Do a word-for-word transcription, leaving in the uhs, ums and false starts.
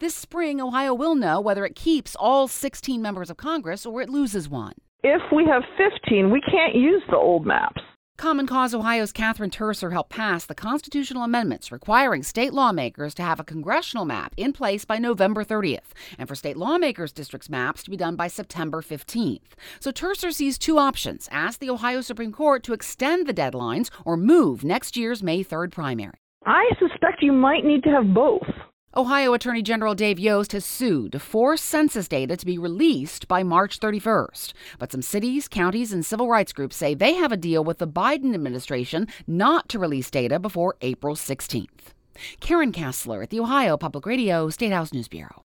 This spring, Ohio will know whether it keeps all sixteen members of Congress or it loses one. If we have fifteen, we can't use the old maps. Common Cause Ohio's Catherine Terser helped pass the constitutional amendments requiring state lawmakers to have a congressional map in place by November thirtieth, and for state lawmakers' districts maps to be done by September fifteenth. So Terser sees two options: ask the Ohio Supreme Court to extend the deadlines or move next year's May third primary. I suspect you might need to have both. Ohio Attorney General Dave Yost has sued to force census data to be released by March thirty-first. But some cities, counties, and civil rights groups say they have a deal with the Biden administration not to release data before April sixteenth. Karen Kassler at the Ohio Public Radio State House News Bureau.